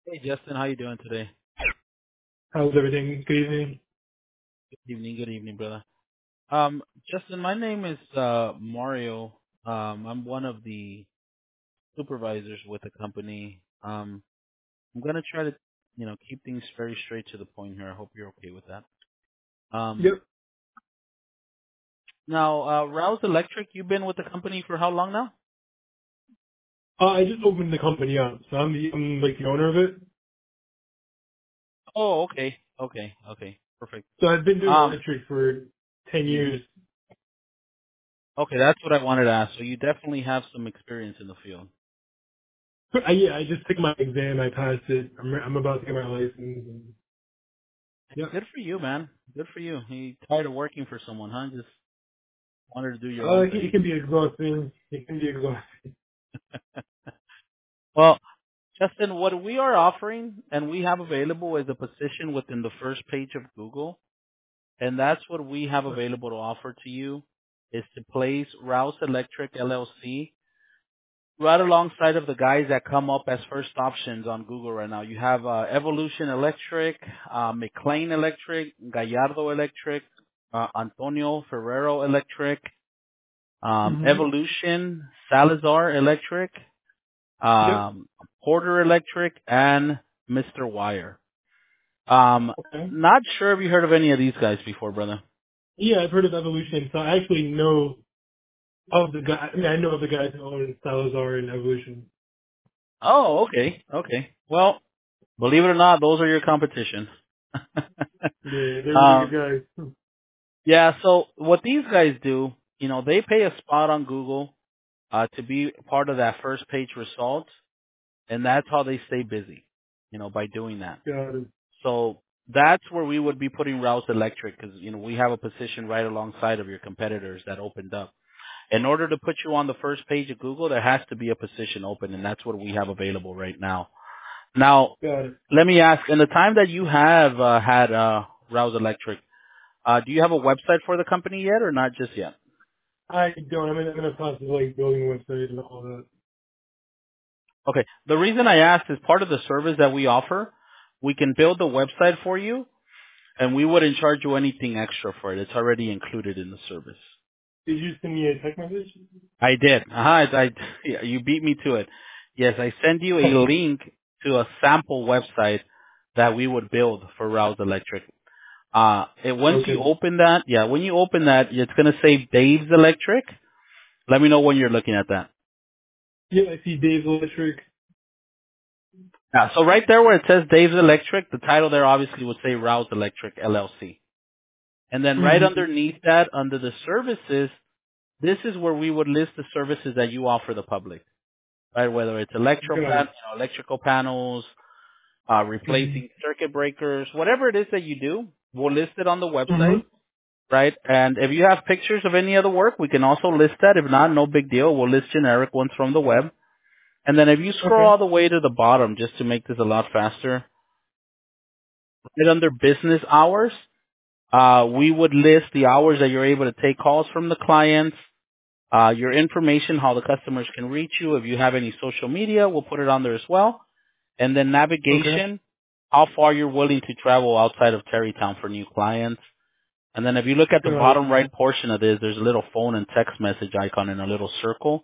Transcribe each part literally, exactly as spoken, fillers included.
Hey Justin, how you doing today? How's everything? Good evening. Good evening, good evening, brother. Um, Justin, my name is uh Mario. Um, I'm one of the supervisors with the company. Um, I'm gonna try to, you know, keep things very straight to the point here. I hope you're okay with that. Um, Yep. now, uh, Rouse Electric, you've been with the company for how long now? Uh, I just opened the company up, so I'm the I'm like the owner of it. Oh, okay, okay, okay, perfect. So I've been doing Um, electric for ten years. okay, that's what I wanted to ask. So you definitely have some experience in the field. I, yeah, I just took my exam. I passed it. I'm I'm about to get my license. And, yep. Good for you, man. Good for you. You tired of working for someone, huh? Just wanted to do your Uh, own it, thing. it can be exhausting. It can be exhausting. Well, Justin, what we are offering and we have available is a position within the first page of Google. And that's what we have available to offer to you is to place Rouse Electric L L C right alongside of the guys that come up as first options on Google right now. You have uh, Evolution Electric, uh, McLean Electric, Gallardo Electric, uh, Antonio Ferrero Electric, um, Mm-hmm. Evolution, Salazar Electric, Yep. um, Porter Electric, and Mister Wire. Um, Okay. not sure if you heard of any of these guys before, brother. Yeah, I've heard of Evolution, so I actually know of the guy. I mean, I know of the guys who own Salazar and Evolution. Oh, okay, okay. Well, believe it or not, those are your competition. Yeah, they're really good um, guys. Hmm. yeah. So what these guys do, you know, they pay a spot on Google uh, to be part of that first page results, and that's how they stay busy. You know, by doing that. Got it. So that's where we would be putting Rouse Electric because, you know, we have a position right alongside of your competitors that opened up. In order to put you on the first page of Google, there has to be a position open, and that's what we have available right now. Now, Got it. let me ask, in the time that you have uh, had uh, Rouse Electric, uh, do you have a website for the company yet or not just yet? I don't. I'm in, I'm in the process of like building a website and all that. Okay. The reason I asked is part of the service that we offer, we can build the website for you, and we wouldn't charge you anything extra for it. It's already included in the service. Did you send me a text message? I did. Uh-huh. I, I, yeah, you beat me to it. Yes, I send you a link to a sample website that we would build for Rouse Electric. Uh, and once you Okay. open that, yeah, when you open that, it's going to say Dave's Electric. Let me know when you're looking at that. Yeah, I see Dave's Electric. Yeah, so right there where it says Dave's Electric, the title there obviously would say Rouse Electric L L C. And then right Mm-hmm. underneath that, under the services, this is where we would list the services that you offer the public, right? Whether it's electro Got pan, it. you know, electrical panels, uh, Mm-hmm. replacing circuit breakers, whatever it is that you do, we'll list it on the website, Mm-hmm. right? And if you have pictures of any other work, we can also list that. If not, no big deal. We'll list generic ones from the web. And then if you scroll Okay. all the way to the bottom, just to make this a lot faster, right under business hours, uh, we would list the hours that you're able to take calls from the clients, uh, your information, how the customers can reach you. If you have any social media, we'll put it on there as well. And then Okay. navigation, how far you're willing to travel outside of Terrytown for new clients. And then if you look at the Got it. bottom right portion of this, there's a little phone and text message icon in a little circle.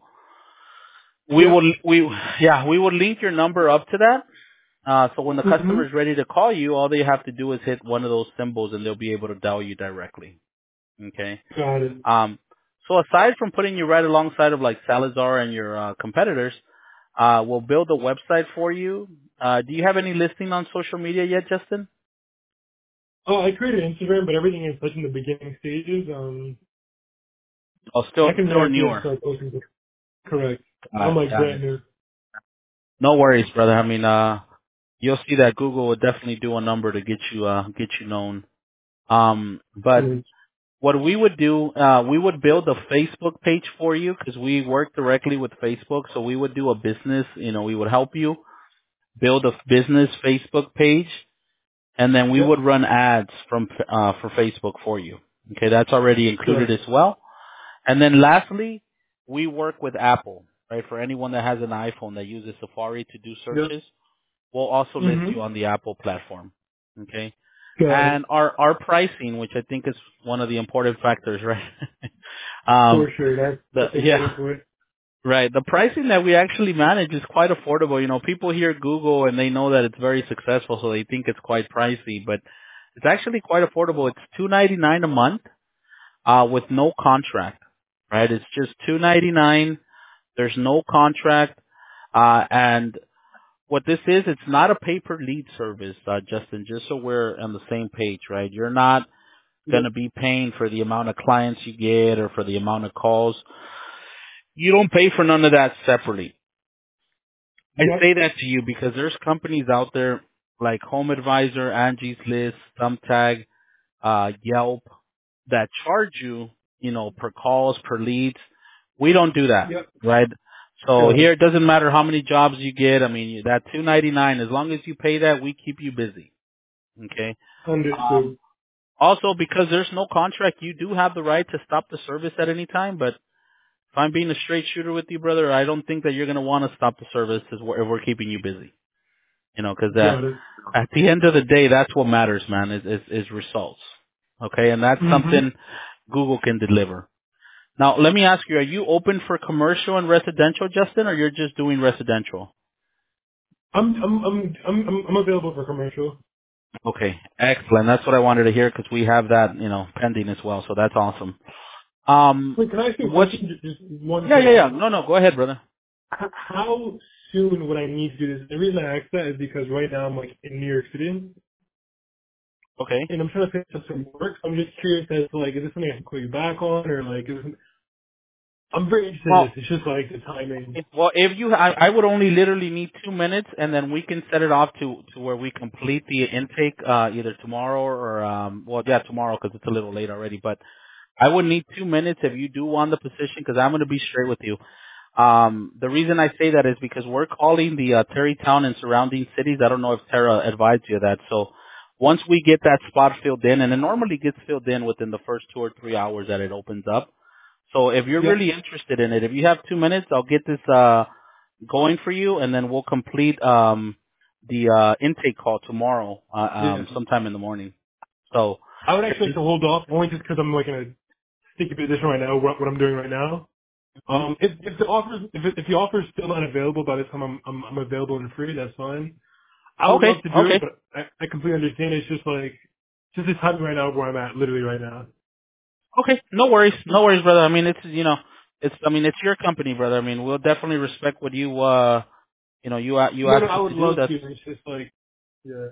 We Yep. will, we, yeah, we would link your number up to that. Uh, so when the Mm-hmm. customer is ready to call you, all they have to do is hit one of those symbols and they'll be able to dial you directly. Okay. Got it. Um, so aside from putting you right alongside of like Salazar and your uh, competitors, uh, we'll build a website for you. Uh, do you have any listing on social media yet, Justin? Oh, I created Instagram, but everything is such in the beginning stages. Um, Oh, I still, can still work to newer. start posting. this. Correct. Got I'm it. like Got brand it. new. No worries, brother. I mean, uh, you'll see that Google will definitely do a number to get you, uh, get you known. Um, but Mm. what we would do, uh, we would build a Facebook page for you because we work directly with Facebook. So we would do a business, you know, we would help you build a business Facebook page, and then we Yep. would run ads from uh, for Facebook for you. Okay, that's already included Good. as well. And then lastly, we work with Apple, right? For anyone that has an iPhone that uses Safari to do Yep. searches, we'll also list Mm-hmm. you on the Apple platform. Okay. Got it. And our, our pricing, which I think is one of the important factors, right? um, For sure. That's the, that's a great yeah, input. right. The pricing that we actually manage is quite affordable. You know, people hear Google and they know that it's very successful, so they think it's quite pricey, but it's actually quite affordable. It's two ninety nine a month, uh, with no contract, right? It's just two ninety nine. There's no contract, uh, and what this is, it's not a pay per lead service, uh, Justin. Just so we're on the same page, right? You're not going Yep. to be paying for the amount of clients you get or for the amount of calls. You don't pay for none of that separately. I Yep. say that to you because there's companies out there like Home Advisor, Angie's List, Thumbtack, uh, Yelp that charge you, you know, per calls, per leads. We don't do that, Yep. right? So Got here it. it doesn't matter how many jobs you get. I mean, that two ninety-nine, as long as you pay that, we keep you busy. Okay. Um, Understood. also, because there's no contract, you do have the right to stop the service at any time. But if I'm being a straight shooter with you, brother, I don't think that you're going to want to stop the service if we're, if we're keeping you busy. You know, because uh, Got it. at the end of the day, that's what matters, man, is, is, is results. Okay, and that's Mm-hmm. something Google can deliver. Now, let me ask you, are you open for commercial and residential, Justin, or you're just doing residential? I'm I'm I'm I'm I'm I'm available for commercial. Okay, excellent. That's what I wanted to hear because we have that, you know, pending as well. So that's awesome. Um, Wait, can I ask you a what's? question? Just, just one Yeah, yeah, yeah. question. No, no. Go ahead, brother. H- How soon would I need to do this? The reason I ask that is because right now I'm like in New York City, and Okay. I'm trying to finish up some work. I'm just curious as to like, is this something I can call you back on, or like, is this, I'm very interested in Well, this. It's just like the timing. if, well, if you, I, I would only literally need two minutes, and then we can set it off to to where we complete the intake, uh, either tomorrow or, um, well, yeah, tomorrow because it's a little late already. But I would need two minutes if you do want the position because I'm going to be straight with you. Um, the reason I say that is because we're calling the uh, Terrytown and surrounding cities. I don't know if Tara advised you of that. So once we get that spot filled in, and it normally gets filled in within the first two or three hours that it opens up. So if you're Yep. really interested in it, if you have two minutes, I'll get this uh, going for you, and then we'll complete um, the uh, intake call tomorrow, uh, Yeah. um, sometime in the morning. So I would if actually you, like to hold off only just because I'm like in a sticky position right now. What, what I'm doing right now. mhm. Um, if if the offer if it, if the offer is still not available by the time I'm I'm, I'm available and free, that's fine. I would Okay, love to do okay. it, but I, I completely understand. It's just like just the timing right now where I'm at, literally right now. Okay, no worries, no worries, brother. I mean, it's you know, it's I mean, it's your company, brother. I mean, we'll definitely respect what you uh, you know, you a- you No, no, asked I us would to do. love That's to. It's just like, yeah.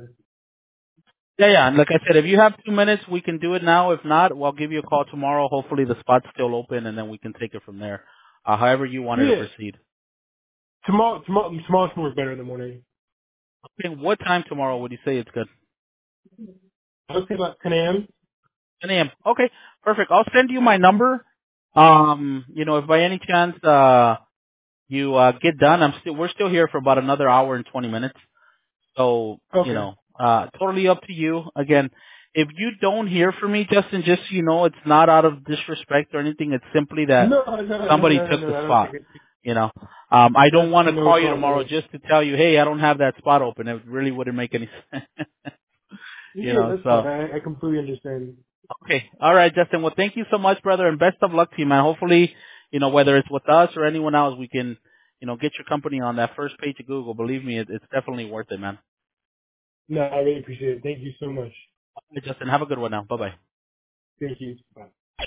yeah, yeah. And like I said, if you have two minutes, we can do it now. If not, we'll give you a call tomorrow. Hopefully, the spot's still open, and then we can take it from there. Uh, however you wanted to Yeah. proceed. Tomorrow, tomorrow, tomorrow can work better in the morning. Okay, what time tomorrow would you say it's good? I would say about ten a.m. ten a m. Okay, perfect. I'll send you my number. Um, you know, if by any chance uh you uh get done, I'm still we're still here for about another hour and twenty minutes. So, you Okay. know, uh, totally up to you. Again, if you don't hear from me, Justin, just so you know, it's not out of disrespect or anything. It's simply that No, no, no, no, somebody no, no, took the no. I don't spot. think it's You know, um, I don't that's want to no call you problem at tomorrow all. just to tell you, hey, I don't have that spot open. It really wouldn't make any sense. You Yeah, know, that's fine. so I, I completely understand. okay, all right, Justin. Well, thank you so much, brother, and best of luck to you, man. Hopefully, you know, whether it's with us or anyone else, we can, you know, get your company on that first page of Google. Believe me, it, it's definitely worth it, man. No, I really appreciate it. Thank you so much. Hey, Justin, have a good one now. Bye bye. Thank you. Bye.